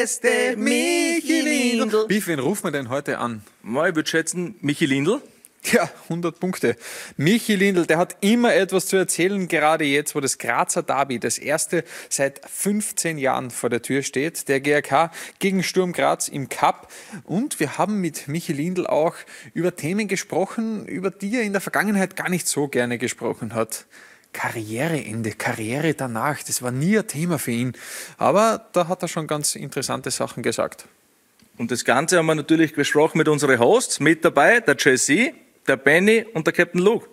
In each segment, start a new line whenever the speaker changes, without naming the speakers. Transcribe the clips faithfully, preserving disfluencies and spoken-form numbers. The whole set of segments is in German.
beste Michi Lindl. Wie wen rufen wir denn heute an?
Ich würde schätzen, Michi Lindl.
Ja, hundert Punkte. Michi Lindl, der hat immer etwas zu erzählen, gerade jetzt, wo das Grazer Derby, das erste seit fünfzehn Jahren vor der Tür steht. Der G A K gegen Sturm Graz im Cup. Und wir haben mit Michi Lindl auch über Themen gesprochen, über die er in der Vergangenheit gar nicht so gerne gesprochen hat. Karriereende, Karriere danach, das war nie ein Thema für ihn. Aber da hat er schon ganz interessante Sachen gesagt.
Und das Ganze haben wir natürlich besprochen mit unseren Hosts. Mit dabei der Jesse, der Benny und der Captain Luke.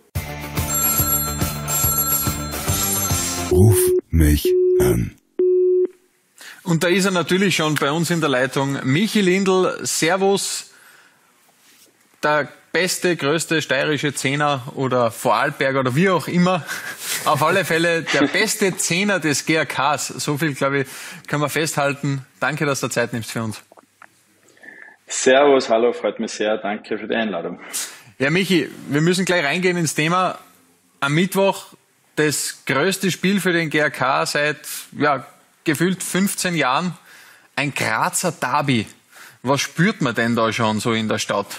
Ruf mich an.
Und da ist er natürlich schon bei uns in der Leitung. Michi Lindl, Servus, der beste, größte steirische Zehner oder Vorarlberger oder wie auch immer. Auf alle Fälle der beste Zehner des G A Ks. So viel, glaube ich, können wir festhalten. Danke, dass du Zeit nimmst für uns.
Servus, hallo, freut mich sehr. Danke für die Einladung.
Ja, Michi, wir müssen gleich reingehen ins Thema. Am Mittwoch das größte Spiel für den G A K seit ja, gefühlt fünfzehn Jahren. Ein Grazer Derby. Was spürt man denn da schon so in der Stadt?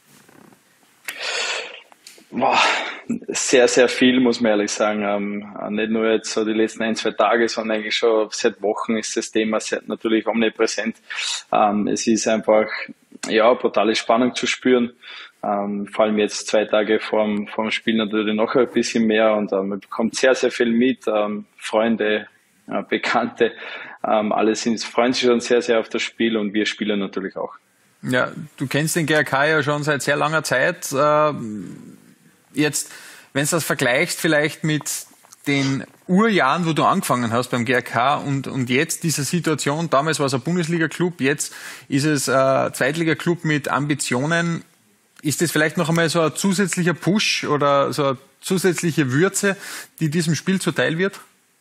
Boah, sehr, sehr viel, muss man ehrlich sagen. Ähm, nicht nur jetzt so die letzten ein, zwei Tage, sondern eigentlich schon seit Wochen ist das Thema seit natürlich omnipräsent. Ähm, es ist einfach, ja, brutale Spannung zu spüren. Ähm, vor allem jetzt zwei Tage vorm, vorm Spiel natürlich noch ein bisschen mehr und ähm, man bekommt sehr, sehr viel mit. Ähm, Freunde, äh, Bekannte, ähm, alle sind, freuen sich schon sehr, sehr auf das Spiel und wir spielen natürlich auch.
Ja, du kennst den G A K ja schon seit sehr langer Zeit. Äh, jetzt, wenn du das vergleichst vielleicht mit den Urjahren, wo du angefangen hast beim G A K und, und jetzt diese Situation, damals war es ein Bundesliga-Club, jetzt ist es ein Zweitliga-Club mit Ambitionen. Ist das vielleicht noch einmal so ein zusätzlicher Push oder so eine zusätzliche Würze, die diesem Spiel zuteil wird?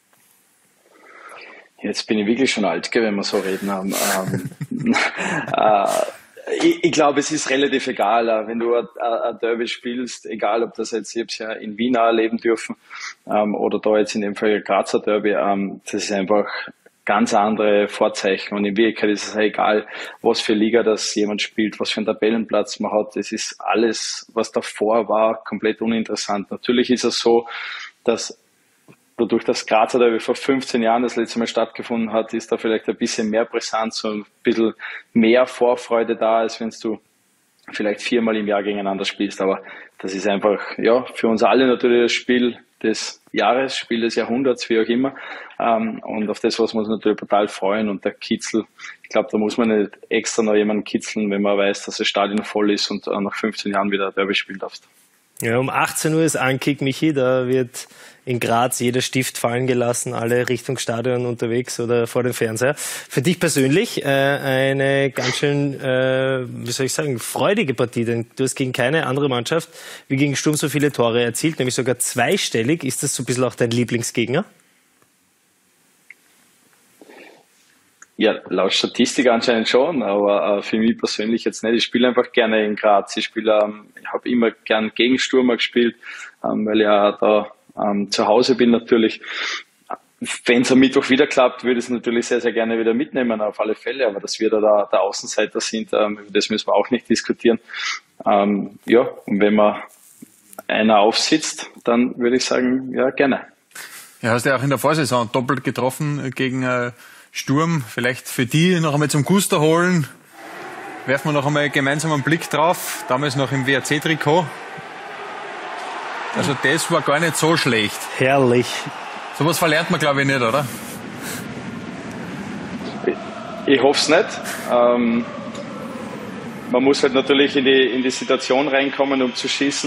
Jetzt bin ich wirklich schon alt, gell, wenn wir so reden. Ähm, äh, ich, ich glaube, es ist relativ egal, wenn du ein, ein Derby spielst, egal ob das jetzt, ich habe es ja in Wien auch erleben dürfen ähm, oder da jetzt in dem Fall Grazer Derby, ähm, das ist einfach ganz andere Vorzeichen und in Wirklichkeit ist es egal, was für Liga das jemand spielt, was für einen Tabellenplatz man hat. Das ist alles, was davor war, komplett uninteressant. Natürlich ist es so, dass dadurch, dass Grazer Derby vor fünfzehn Jahren das letzte Mal stattgefunden hat, ist da vielleicht ein bisschen mehr Brisanz und ein bisschen mehr Vorfreude da, als wenn du vielleicht viermal im Jahr gegeneinander spielst. Aber das ist einfach, ja, für uns alle natürlich das Spiel des Jahres, Spiel des Jahrhunderts, wie auch immer. Und auf das, was wir uns natürlich total freuen. Und der Kitzel, ich glaube, da muss man nicht extra noch jemanden kitzeln, wenn man weiß, dass das Stadion voll ist und nach fünfzehn Jahren wieder Derby spielen darfst.
Ja, um achtzehn Uhr ist Ankick, Michi, da wird in Graz jeder Stift fallen gelassen, alle Richtung Stadion unterwegs oder vor dem Fernseher. Für dich persönlich äh, eine ganz schön, äh, wie soll ich sagen, freudige Partie, denn du hast gegen keine andere Mannschaft wie gegen Sturm so viele Tore erzielt, nämlich sogar zweistellig. Ist das so ein bisschen auch dein Lieblingsgegner?
Ja, laut Statistik anscheinend schon, aber äh, für mich persönlich jetzt nicht. Ich spiele einfach gerne in Graz. Ich spiele, ähm, ich habe immer gern gegen Sturmer gespielt, ähm, weil ich ja da ähm, zu Hause bin natürlich. Wenn es am Mittwoch wieder klappt, würde ich es natürlich sehr, sehr gerne wieder mitnehmen, auf alle Fälle. Aber dass wir da der, der Außenseiter sind, ähm, das müssen wir auch nicht diskutieren. Ähm, ja, und wenn man einer aufsitzt, dann würde ich sagen, ja, gerne.
Ja, hast ja auch in der Vorsaison doppelt getroffen gegen äh Sturm, vielleicht für die noch einmal zum Guster holen. Werfen wir noch einmal gemeinsam einen Blick drauf. Damals noch im W R C-Trikot. Also das war gar nicht so schlecht.
Herrlich.
Sowas verlernt man, glaube ich, nicht, oder?
Ich, ich hoffe es nicht. Ähm, man muss halt natürlich in die, in die Situation reinkommen, um zu schießen.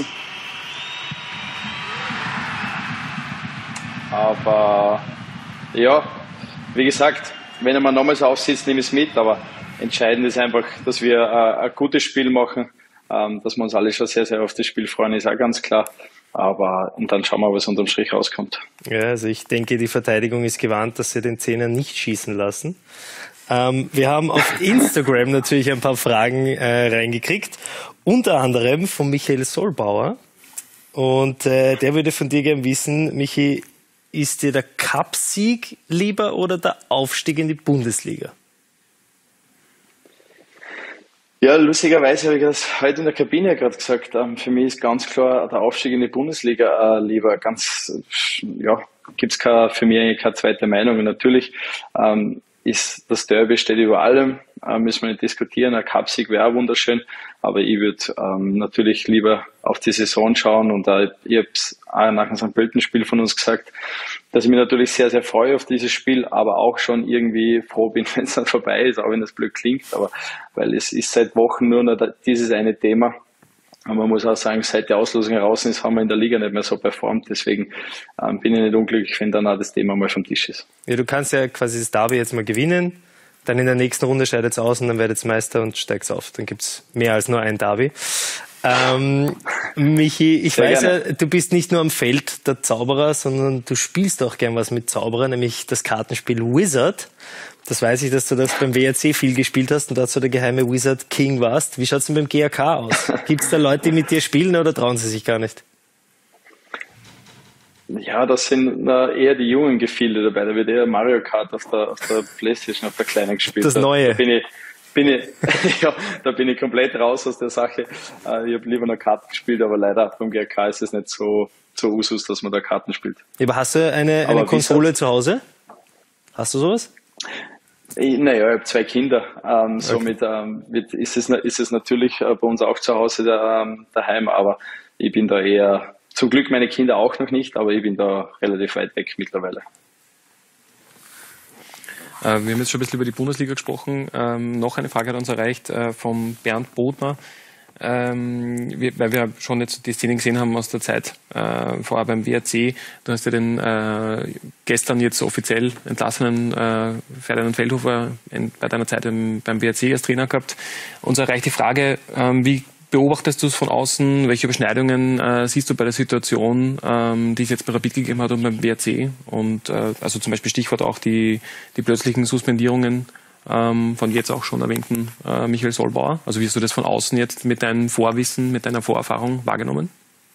Aber ja, wie gesagt, wenn er mal nochmals aufsitzt, nehme ich es mit, aber entscheidend ist einfach, dass wir äh, ein gutes Spiel machen, ähm, dass wir uns alle schon sehr, sehr auf das Spiel freuen, ist auch ganz klar. Aber und dann schauen wir, was unterm Strich rauskommt.
Ja, also ich denke, die Verteidigung ist gewarnt, dass sie den Zehner nicht schießen lassen. Ähm, wir haben auf Instagram natürlich ein paar Fragen äh, reingekriegt, unter anderem von Michael Solbauer. Und äh, der würde von dir gerne wissen, Michi, ist dir der Cupsieg lieber oder der Aufstieg in die Bundesliga?
Ja, lustigerweise habe ich das heute in der Kabine gerade gesagt. Ähm, für mich ist ganz klar der Aufstieg in die Bundesliga äh, lieber. Ganz, äh, ja, gibt's keine, für mich eigentlich keine zweite Meinung. Und natürlich ähm, ist das Derby steht über allem, äh, müssen wir nicht diskutieren. Ein Cupsieg wäre auch wunderschön, aber ich würde ähm, natürlich lieber auf die Saison schauen. Und äh, ich habe es auch nach einem Sankt Pölten-Spiel von uns gesagt, dass ich mich natürlich sehr, sehr freue auf dieses Spiel, aber auch schon irgendwie froh bin, wenn es dann vorbei ist, auch wenn das blöd klingt, aber weil es ist seit Wochen nur noch dieses eine Thema. Und man muss auch sagen, seit der Auslosung heraus ist, haben wir in der Liga nicht mehr so performt. Deswegen ähm, bin ich nicht unglücklich, wenn dann auch das Thema mal vom Tisch ist.
Ja, du kannst ja quasi das Derby jetzt mal gewinnen, dann in der nächsten Runde scheidet es aus und dann werdet ihr Meister und steigt's auf. Dann gibt's mehr als nur ein Derby. Ähm, Michi, ich Sehr weiß gerne. ja, du bist nicht nur am Feld der Zauberer, sondern du spielst auch gern was mit Zauberer, nämlich das Kartenspiel Wizard. Das weiß ich, dass du das beim W R C viel gespielt hast und dort so der geheime Wizard King warst. Wie schaut's denn beim G A K aus? Gibt's da Leute, die mit dir spielen oder trauen sie sich gar nicht?
Ja, das sind äh, eher die jungen Gefilde dabei. Da wird eher Mario Kart auf der, auf der Playstation, auf der Kleinen gespielt.
Das Neue.
Da bin ich, bin ich, ja, da bin ich komplett raus aus der Sache. Äh, ich habe lieber noch Karten gespielt, aber leider beim G A K ist es nicht so, so Usus, dass man da Karten spielt.
Ja, aber hast du eine, eine Konsole zu Hause? Hast du sowas?
Ich, naja, ich habe zwei Kinder. Ähm, okay. Somit ähm, wird, ist, es, ist es natürlich äh, bei uns auch zu Hause da, ähm, daheim, aber ich bin da eher, zum Glück meine Kinder auch noch nicht, aber ich bin da relativ weit weg mittlerweile.
Wir haben jetzt schon ein bisschen über die Bundesliga gesprochen. Ähm, noch eine Frage hat uns erreicht äh, vom Bernd Bodmer, ähm, wir, weil wir schon jetzt die Szenen gesehen haben aus der Zeit äh, vorher beim W R C. Du hast ja den äh, gestern jetzt offiziell entlassenen äh, Ferdinand Feldhofer in, bei deiner Zeit im, beim W R C als Trainer gehabt. Uns erreicht die Frage, ähm, wie beobachtest du es von außen? Welche Überschneidungen äh, siehst du bei der Situation, ähm, die es jetzt bei Rapid gegeben hat und beim W R C? Und äh, also zum Beispiel Stichwort auch die, die plötzlichen Suspendierungen ähm, von jetzt auch schon erwähnten äh, Michael Sollbauer. Also wie hast du das von außen jetzt mit deinem Vorwissen, mit deiner Vorerfahrung wahrgenommen?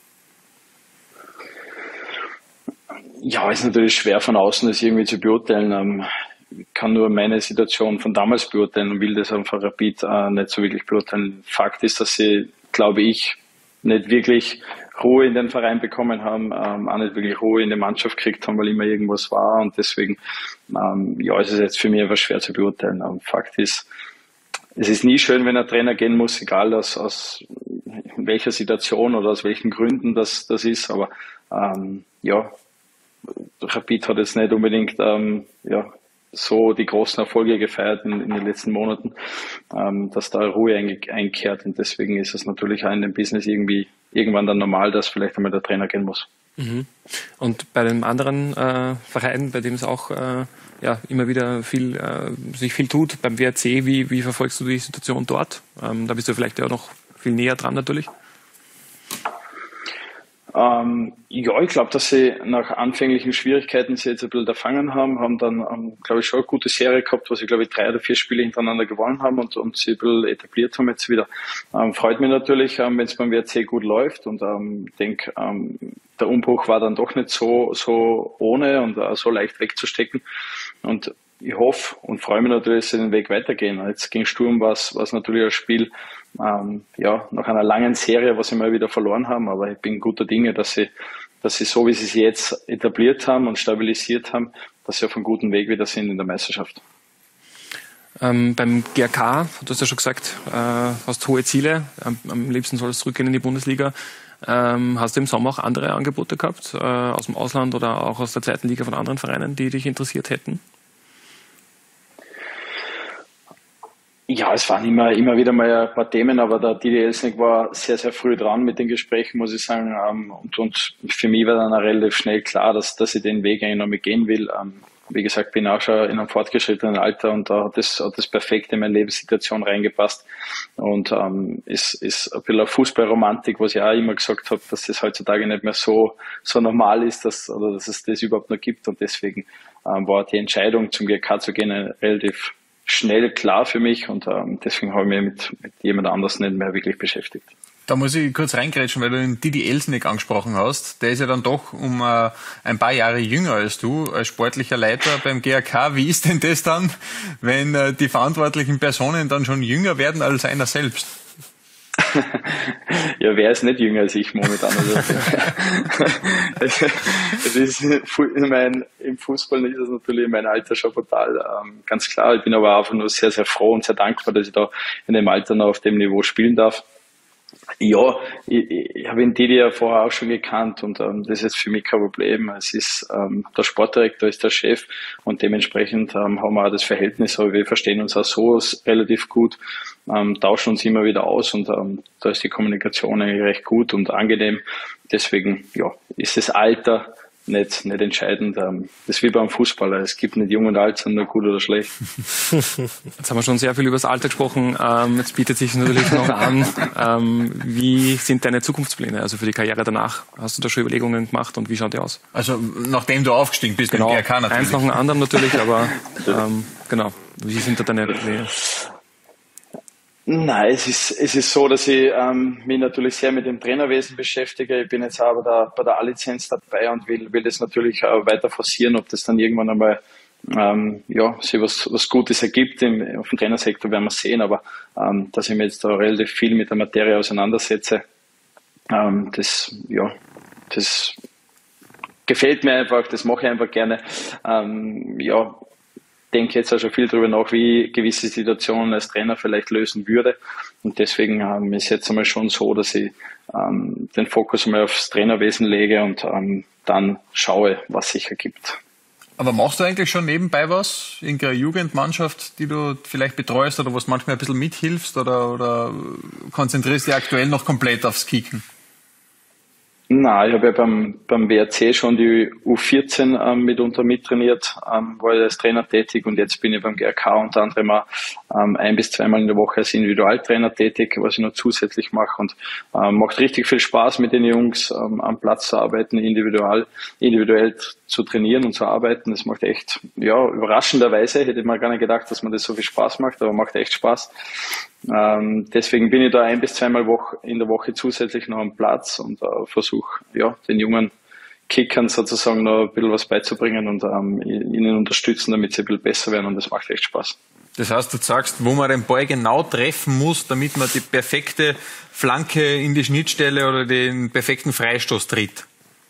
Ja, ist natürlich schwer von außen das irgendwie zu beurteilen. Ähm, Ich kann nur meine Situation von damals beurteilen und will das einfach Rapid äh, nicht so wirklich beurteilen. Fakt ist, dass sie, glaube ich, nicht wirklich Ruhe in den Verein bekommen haben, ähm, auch nicht wirklich Ruhe in die Mannschaft gekriegt haben, weil immer irgendwas war und deswegen, ähm, ja, es ist jetzt für mich einfach schwer zu beurteilen. Ähm, Fakt ist, es ist nie schön, wenn ein Trainer gehen muss, egal aus, aus welcher Situation oder aus welchen Gründen das, das ist, aber ähm, ja, Rapid hat jetzt nicht unbedingt, ähm, ja, so die großen Erfolge gefeiert in, in den letzten Monaten, ähm, dass da Ruhe einkehrt und deswegen ist es natürlich auch in dem Business irgendwie irgendwann dann normal, dass vielleicht einmal der Trainer gehen muss.
Mhm. Und bei dem anderen äh, Verein, bei dem es auch äh, ja, immer wieder viel, äh, sich viel tut, beim W R C, wie, wie verfolgst du die Situation dort? Ähm, da bist du vielleicht ja noch viel näher dran natürlich.
Ähm, ja, ich glaube, dass sie nach anfänglichen Schwierigkeiten sie jetzt ein bisschen erfangen haben, haben dann, ähm, glaube ich, schon eine gute Serie gehabt, wo sie, glaube ich, drei oder vier Spiele hintereinander gewonnen haben und, und sie ein bisschen etabliert haben jetzt wieder. Ähm, freut mich natürlich, ähm, wenn es beim W R C gut läuft und ähm, ich denke, ähm, der Umbruch war dann doch nicht so, so ohne und äh, so leicht wegzustecken und ich hoffe und freue mich natürlich, dass sie den Weg weitergehen. Jetzt gegen Sturm war es natürlich ein Spiel, ähm, ja, nach einer langen Serie, was sie mal wieder verloren haben, aber ich bin guter Dinge, dass sie, dass sie so, wie sie sich jetzt etabliert haben und stabilisiert haben, dass sie auf einem guten Weg wieder sind in der Meisterschaft.
Ähm, beim G A K, du hast ja schon gesagt, äh, hast hohe Ziele, am, am liebsten soll es zurückgehen in die Bundesliga. Ähm, hast du im Sommer auch andere Angebote gehabt, äh, aus dem Ausland oder auch aus der zweiten Liga von anderen Vereinen, die dich interessiert hätten?
Ja, es waren immer, immer wieder mal ein paar Themen, aber der Didi Elsnik war sehr, sehr früh dran mit den Gesprächen, muss ich sagen. Und, und für mich war dann auch relativ schnell klar, dass, dass ich den Weg eigentlich noch mit gehen will. Wie gesagt, bin auch schon in einem fortgeschrittenen Alter und da hat das, hat das perfekt in meine Lebenssituation reingepasst. Und ähm, ist, ist ein bisschen eine Fußballromantik, was ich auch immer gesagt habe, dass das heutzutage nicht mehr so, so normal ist, dass, oder dass es das überhaupt noch gibt. Und deswegen ähm, war die Entscheidung, zum G K zu gehen, relativ schnell klar für mich und ähm, deswegen habe ich mich mit, mit jemand anders nicht mehr wirklich beschäftigt.
Da muss ich kurz reingrätschen, weil du den Didi Elsnick angesprochen hast. Der ist ja dann doch um äh, ein paar Jahre jünger als du, als sportlicher Leiter beim G A K. Wie ist denn das dann, wenn äh, die verantwortlichen Personen dann schon jünger werden als einer selbst?
Ja, wer ist nicht jünger als ich momentan? Also, es ist, in mein, im Fußball ist es natürlich in meinem Alter schon brutal, ähm, ganz klar. Ich bin aber einfach nur sehr, sehr froh und sehr dankbar, dass ich da in dem Alter noch auf dem Niveau spielen darf. Ja, ich, ich habe ihn Didi ja vorher auch schon gekannt und ähm, das ist jetzt für mich kein Problem. Es ist ähm, der Sportdirektor ist der Chef und dementsprechend ähm, haben wir auch das Verhältnis, aber wir verstehen uns auch so relativ gut, ähm, tauschen uns immer wieder aus und ähm, da ist die Kommunikation eigentlich recht gut und angenehm. Deswegen ja, ist das Alter nicht, nicht entscheidend. Das ist wie beim Fußballer. Es gibt nicht jung und alt, sondern nur gut oder schlecht.
Jetzt haben wir schon sehr viel über das Alter gesprochen. Ähm, jetzt bietet sich natürlich noch an, ähm, wie sind deine Zukunftspläne, also für die Karriere danach? Hast du da schon Überlegungen gemacht und wie schaut die aus?
Also nachdem du aufgestiegen bist,
genau,
beim G A K natürlich.
Eins nach dem anderen natürlich, aber ähm, genau. Wie sind da deine Pläne?
Nein, es ist, es ist so, dass ich ähm, mich natürlich sehr mit dem Trainerwesen beschäftige. Ich bin jetzt auch bei der, bei der A-Lizenz dabei und will, will das natürlich auch weiter forcieren, ob das dann irgendwann einmal ähm, ja, sich was, was Gutes ergibt. Im, auf dem Trainersektor werden wir sehen, aber ähm, dass ich mich jetzt da relativ viel mit der Materie auseinandersetze, ähm, das, ja, das gefällt mir einfach, das mache ich einfach gerne. Ähm, ja, denke jetzt auch schon viel darüber nach, wie ich gewisse Situationen als Trainer vielleicht lösen würde. Und deswegen ähm, ist jetzt einmal schon so, dass ich ähm, den Fokus einmal aufs Trainerwesen lege und ähm, dann schaue, was sich ergibt.
Aber machst du eigentlich schon nebenbei was? Irgendeine Jugendmannschaft, die du vielleicht betreust oder wo du manchmal ein bisschen mithilfst oder, oder konzentrierst dich aktuell noch komplett aufs Kicken?
Nein, ich habe ja beim, beim W R C schon die U vierzehn ähm, mitunter mittrainiert, ähm, war ja als Trainer tätig und jetzt bin ich beim G R K unter anderem auch, ähm, ein bis zweimal in der Woche als Individualtrainer tätig, was ich noch zusätzlich mache und ähm, macht richtig viel Spaß mit den Jungs ähm, am Platz zu arbeiten, individual, individuell zu trainieren und zu arbeiten. Das macht echt, ja, überraschenderweise hätte ich mir gar nicht gedacht, dass man das so viel Spaß macht, aber macht echt Spaß. Ähm, deswegen bin ich da ein bis zweimal Woche, in der Woche zusätzlich noch am Platz und äh, versuche, ja, den jungen Kickern sozusagen noch ein bisschen was beizubringen und ähm, ihnen unterstützen, damit sie ein bisschen besser werden und das macht echt Spaß.
Das heißt, du sagst, wo man den Ball genau treffen muss, damit man die perfekte Flanke in die Schnittstelle oder den perfekten Freistoß tritt.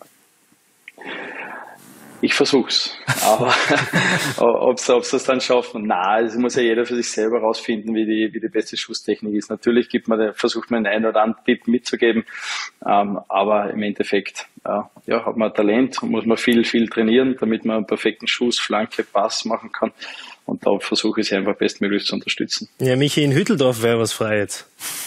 Ich versuch's, aber ob sie es dann schaffen, nein, es muss ja jeder für sich selber rausfinden, wie die, wie die beste Schusstechnik ist. Natürlich gibt man, versucht man den einen oder anderen Tipp mitzugeben, ähm, aber im Endeffekt äh, ja, hat man Talent, muss man viel, viel trainieren, damit man einen perfekten Schuss, Flanke, Pass machen kann. Und da versuche ich sie einfach bestmöglich zu unterstützen.
Ja, Michi, in Hütteldorf wäre was frei jetzt.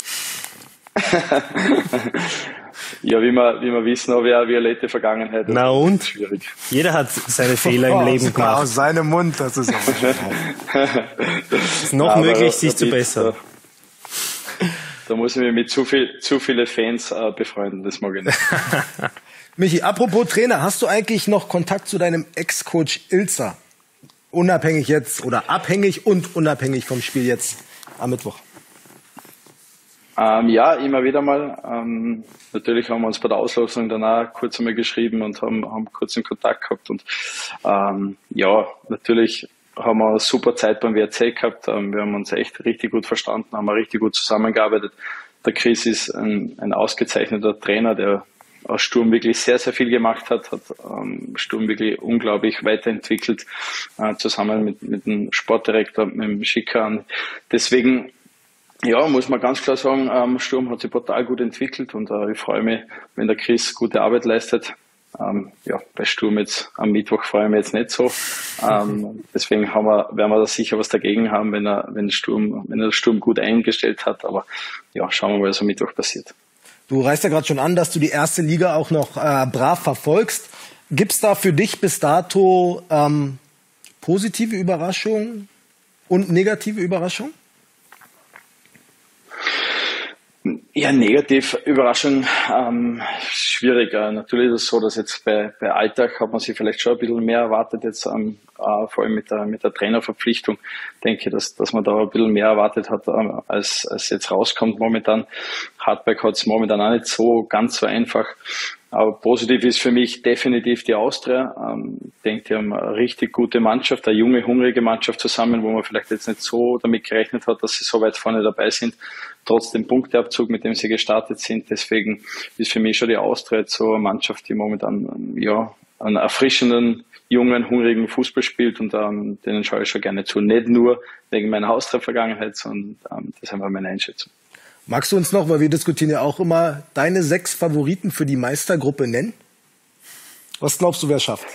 Ja, wie wir, wie wir wissen, habe ich eine violette Vergangenheit.
Na und?
Schwierig.
Jeder hat seine Fehler im Leben gemacht.
Aus seinem Mund, das ist auch
Es ist noch
Aber
möglich,
da,
sich
da
zu bessern.
Da, da muss ich mich mit zu viel, zu viele Fans äh, befreunden, das mag ich nicht.
Michi, apropos Trainer, hast du eigentlich noch Kontakt zu deinem Ex-Coach Ilzer? Unabhängig jetzt oder abhängig und unabhängig vom Spiel jetzt am Mittwoch?
Ähm, ja, immer wieder mal. Ähm, natürlich haben wir uns bei der Auslosung danach kurz einmal geschrieben und haben, haben kurz einen Kontakt gehabt. Und ähm, ja, natürlich haben wir eine super Zeit beim W R C gehabt. Ähm, wir haben uns echt richtig gut verstanden, haben richtig gut zusammengearbeitet. Der Chris ist ein, ein ausgezeichneter Trainer, der aus Sturm wirklich sehr, sehr viel gemacht hat, hat ähm, Sturm wirklich unglaublich weiterentwickelt, äh, zusammen mit, mit dem Sportdirektor, mit dem Schikan. Deswegen, ja, muss man ganz klar sagen, ähm, Sturm hat sich total gut entwickelt und äh, ich freue mich, wenn der Chris gute Arbeit leistet. Ähm, ja, bei Sturm jetzt am Mittwoch freue ich mich jetzt nicht so. Ähm, deswegen haben wir, werden wir da sicher was dagegen haben, wenn er, wenn Sturm, wenn er Sturm gut eingestellt hat. Aber ja, schauen wir mal, was am Mittwoch passiert.
Du reißt ja gerade schon an, dass du die erste Liga auch noch äh, brav verfolgst. Gibt's da für dich bis dato ähm, positive Überraschungen und negative Überraschungen?
Ja, negativ, Überraschung, ähm, schwierig. Äh, natürlich ist es so, dass jetzt bei, bei Alltag hat man sich vielleicht schon ein bisschen mehr erwartet, jetzt ähm, äh, vor allem mit der, mit der Trainerverpflichtung. Denke, dass, dass man da ein bisschen mehr erwartet hat, ähm, als, als jetzt rauskommt momentan. Hardback hat es momentan auch nicht so ganz so einfach. Aber positiv ist für mich definitiv die Austria. Ähm, ich denke, die haben eine richtig gute Mannschaft, eine junge, hungrige Mannschaft zusammen, wo man vielleicht jetzt nicht so damit gerechnet hat, dass sie so weit vorne dabei sind, trotz dem Punkteabzug, mit dem sie gestartet sind. Deswegen ist für mich schon die Austria jetzt so eine Mannschaft, die momentan ja einen erfrischenden, jungen, hungrigen Fußball spielt, und ähm, denen schaue ich schon gerne zu. Nicht nur wegen meiner Austria-Vergangenheit, sondern ähm, das ist einfach meine Einschätzung.
Magst du uns noch, weil wir diskutieren ja auch immer, deine sechs Favoriten für die Meistergruppe nennen? Was glaubst du, wer schafft?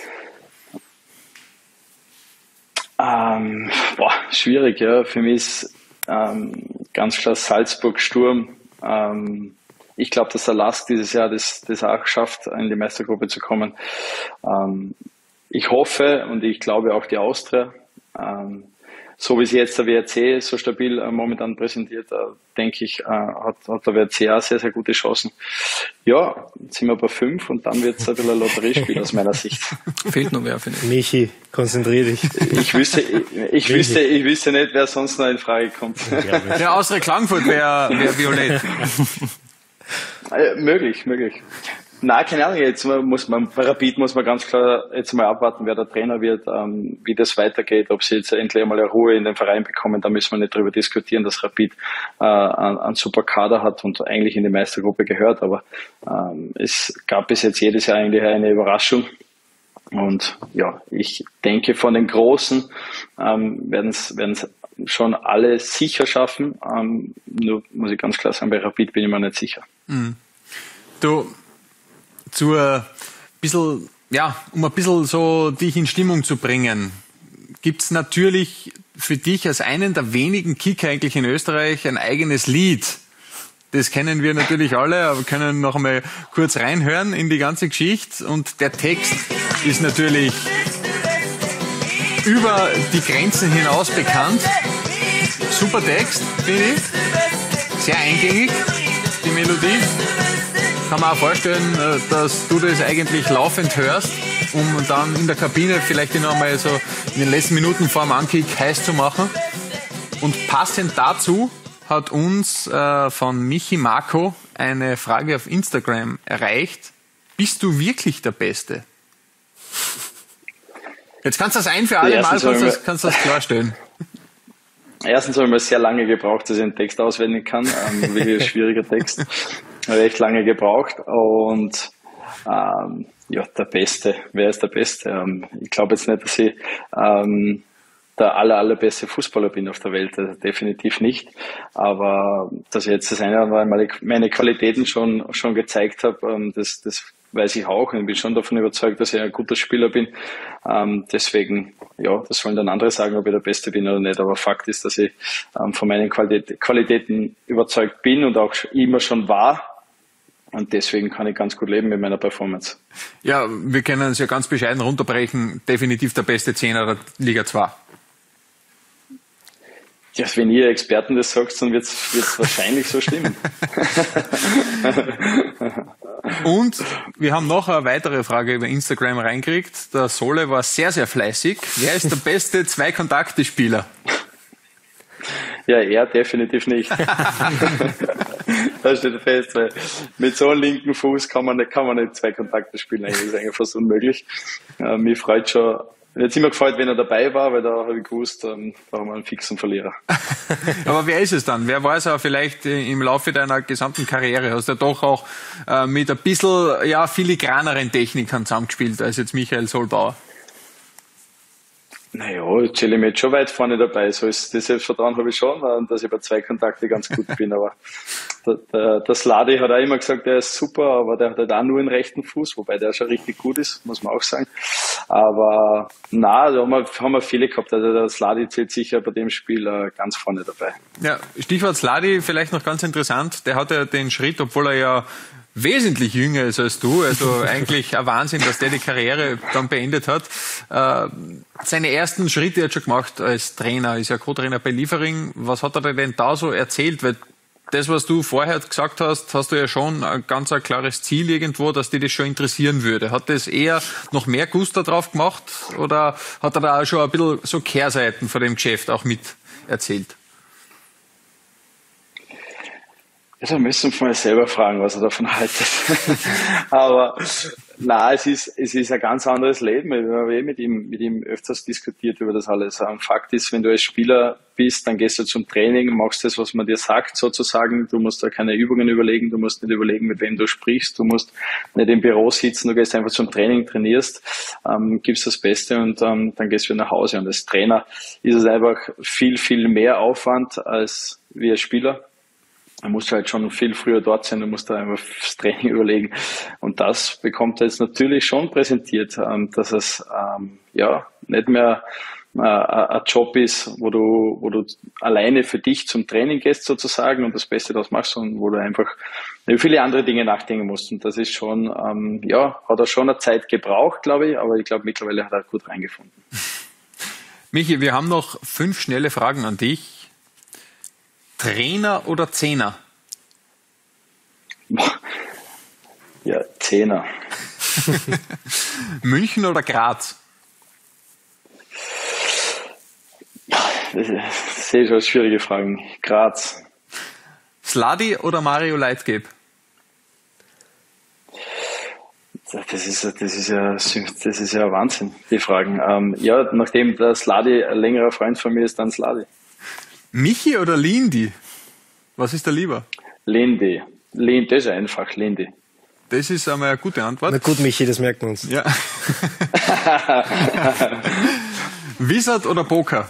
Ähm, boah, schwierig, ja. Für mich ist ähm, ganz klar Salzburg Sturm. Ähm, ich glaube, dass der Lask dieses Jahr das, das auch schafft, in die Meistergruppe zu kommen. Ähm, ich hoffe und ich glaube auch die Austria. Ähm, So wie sie jetzt der W R C so stabil äh, momentan präsentiert, äh, denke ich, äh, hat, hat der W R C auch sehr, sehr gute Chancen. Ja, jetzt sind wir bei fünf und dann wird es ein bisschen ein Lotteriespiel aus meiner Sicht.
Fehlt noch wer, finde ich.
Michi, konzentrier dich.
Ich wüsste, ich, ich wüsste, ich wüsste nicht, wer sonst noch in Frage kommt.
Ja, Austria Klagenfurt wäre wär violett.
äh, möglich, möglich. Na, keine Ahnung, jetzt muss man, bei Rapid muss man ganz klar jetzt mal abwarten, wer der Trainer wird, ähm, wie das weitergeht, ob sie jetzt endlich einmal eine Ruhe in den Verein bekommen, da müssen wir nicht drüber diskutieren, dass Rapid äh, einen, einen super Kader hat und eigentlich in die Meistergruppe gehört, aber ähm, es gab bis jetzt jedes Jahr eigentlich eine Überraschung. Und ja, ich denke, von den Großen ähm, werden es schon alle sicher schaffen, ähm, nur muss ich ganz klar sagen, bei Rapid bin ich mir nicht sicher.
Mhm. Du, zur bisschen, ja, um ein bisschen so dich in Stimmung zu bringen, gibt's natürlich für dich als einen der wenigen Kicker eigentlich in Österreich ein eigenes Lied. Das kennen wir natürlich alle, aber können noch einmal kurz reinhören in die ganze Geschichte. Und der Text ist natürlich über die Grenzen hinaus bekannt. Super Text, finde ich. Sehr eingängig, die Melodie. Kann man auch vorstellen, dass du das eigentlich laufend hörst, um dann in der Kabine vielleicht noch einmal so in den letzten Minuten vor dem Ankick heiß zu machen. Und passend dazu hat uns äh, von Michi Marco eine Frage auf Instagram erreicht. Bist du wirklich der Beste? Jetzt kannst du das ein für alle Mal kannst das, kannst das klarstellen.
Erstens habe ich mal sehr lange gebraucht, dass ich einen Text auswendig kann. Ähm, wirklich ein schwieriger Text. Habe echt lange gebraucht. Und ähm, ja, der Beste. Wer ist der Beste? Ähm, ich glaube jetzt nicht, dass ich ähm, der aller, allerbeste Fußballer bin auf der Welt. Also definitiv nicht. Aber dass ich jetzt das eine oder andere Mal meine Qualitäten schon, schon gezeigt habe, ähm, das, das weiß ich auch. Und ich bin schon davon überzeugt, dass ich ein guter Spieler bin. Ähm, deswegen, ja, das sollen dann andere sagen, ob ich der Beste bin oder nicht. Aber Fakt ist, dass ich ähm, von meinen Qualität, Qualitäten überzeugt bin und auch immer schon war. Und deswegen kann ich ganz gut leben mit meiner Performance.
Ja, wir können es ja ganz bescheiden runterbrechen. Definitiv der beste Zehner der Liga zwei.
Ja, wenn ihr Experten das sagt, dann wird es wahrscheinlich so stimmen.
Und wir haben noch eine weitere Frage über Instagram reingekriegt. Der Sole war sehr, sehr fleißig. Wer ist der beste Zwei-Kontakte-Spieler?
Ja, er definitiv nicht. Das steht fest, weil mit so einem linken Fuß kann man nicht, kann man nicht zwei Kontakte spielen. Das ist eigentlich fast unmöglich. Äh, mich freut schon, mir hat es immer gefreut, wenn er dabei war, weil da habe ich gewusst, ähm, da haben wir einen fixen Verlierer.
Aber wer ist es dann? Wer war es auch vielleicht im Laufe deiner gesamten Karriere? Hast du ja doch auch äh, mit ein bisschen ja, filigraneren Technikern zusammengespielt als jetzt Michael Solbauer.
Naja, jetzt stelle ich mich jetzt schon weit vorne dabei. So ist das Selbstvertrauen habe ich schon, dass ich bei zwei Kontakte ganz gut bin. Aber der, der, der Sladi hat auch immer gesagt, der ist super, aber der hat halt auch nur einen rechten Fuß, wobei der schon richtig gut ist, muss man auch sagen. Aber na, da haben wir, haben wir viele gehabt. Also der Sladi zählt sicher bei dem Spiel äh, ganz vorne dabei. Ja,
Stichwort Sladi, vielleicht noch ganz interessant. Der hat ja den Schritt, obwohl er ja wesentlich jünger ist als du, also eigentlich ein Wahnsinn, dass der die Karriere dann beendet hat. Äh, seine ersten Schritte hat er schon gemacht als Trainer, ist ja Co-Trainer bei Liefering. Was hat er denn da so erzählt? Weil das, was du vorher gesagt hast, hast du ja schon ein ganz ein klares Ziel irgendwo, dass dich das schon interessieren würde. Hat das eher noch mehr Gusto drauf gemacht oder hat er da auch schon ein bisschen so Kehrseiten von dem Geschäft auch mit erzählt?
Ja, da müssen wir mal selber fragen, was er davon haltet. Aber na, es ist, es ist ein ganz anderes Leben. Wir haben eh mit ihm, mit ihm öfters diskutiert über das alles. Fakt ist, wenn du als Spieler bist, dann gehst du zum Training, machst das, was man dir sagt, sozusagen. Du musst da keine Übungen überlegen, du musst nicht überlegen, mit wem du sprichst, du musst nicht im Büro sitzen, du gehst einfach zum Training, trainierst, ähm, gibst das Beste und ähm, dann gehst du wieder nach Hause. Und als Trainer ist es einfach viel, viel mehr Aufwand als wie als Spieler. Da musst du halt schon viel früher dort sein, du musst da einfach das Training überlegen. Und das bekommt er jetzt natürlich schon präsentiert, dass es ähm, ja nicht mehr äh, ein Job ist, wo du, wo du alleine für dich zum Training gehst sozusagen und das Beste daraus machst, sondern wo du einfach über viele andere Dinge nachdenken musst. Und das ist schon, ähm, ja, hat er schon eine Zeit gebraucht, glaube ich, aber ich glaube, mittlerweile hat er gut reingefunden.
Michi, wir haben noch fünf schnelle Fragen an dich. Trainer oder Zehner?
Ja, Zehner.
München oder Graz?
Das sehe ich schon als schwierige Fragen. Graz.
Sladi oder Mario Leitgeb?
Das ist, das ist ja, das ist ja Wahnsinn, die Fragen. Ähm, ja, nachdem der Sladi ein längerer Freund von mir ist, dann Sladi.
Michi oder Lindy? Was ist da lieber?
Lindy. Lindy, das ist einfach, Lindy.
Das ist einmal eine gute Antwort.
Na gut, Michi, das merken wir uns.
Ja. Wizard oder Poker?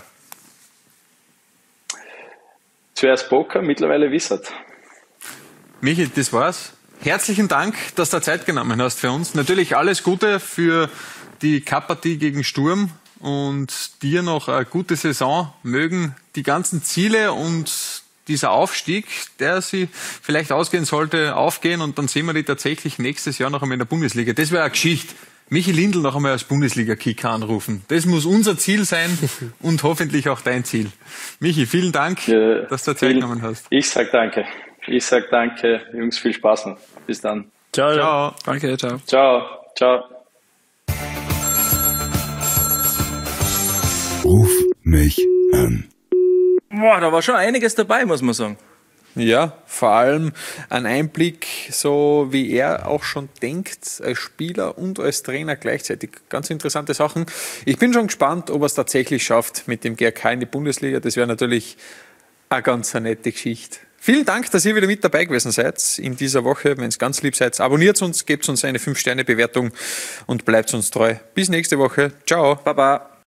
Zuerst Poker, mittlerweile Wizard.
Michi, das war's. Herzlichen Dank, dass du Zeit genommen hast für uns. Natürlich alles Gute für die Cup-Partie gegen Sturm und dir noch eine gute Saison. Mögen die ganzen Ziele und dieser Aufstieg, der sie vielleicht ausgehen sollte, aufgehen und dann sehen wir die tatsächlich nächstes Jahr noch einmal in der Bundesliga. Das wäre eine Geschichte. Michi Lindl noch einmal als Bundesliga-Kicker anrufen. Das muss unser Ziel sein und hoffentlich auch dein Ziel. Michi, vielen Dank, ja, dass du Zeit viel, genommen hast.
Ich sag danke. Ich sag danke. Jungs, viel Spaß noch. Bis dann.
Ciao. Ciao.
Danke, ciao.
Ciao. Ciao.
Ruf mich an.
Boah, da war schon einiges dabei, muss man sagen.
Ja, vor allem ein Einblick, so wie er auch schon denkt, als Spieler und als Trainer gleichzeitig. Ganz interessante Sachen. Ich bin schon gespannt, ob er es tatsächlich schafft mit dem G R K in die Bundesliga. Das wäre natürlich eine ganz eine nette Geschichte. Vielen Dank, dass ihr wieder mit dabei gewesen seid in dieser Woche. Wenn es ganz lieb seid, abonniert uns, gebt uns eine fünf Sterne Bewertung und bleibt uns treu. Bis nächste Woche. Ciao.
Baba.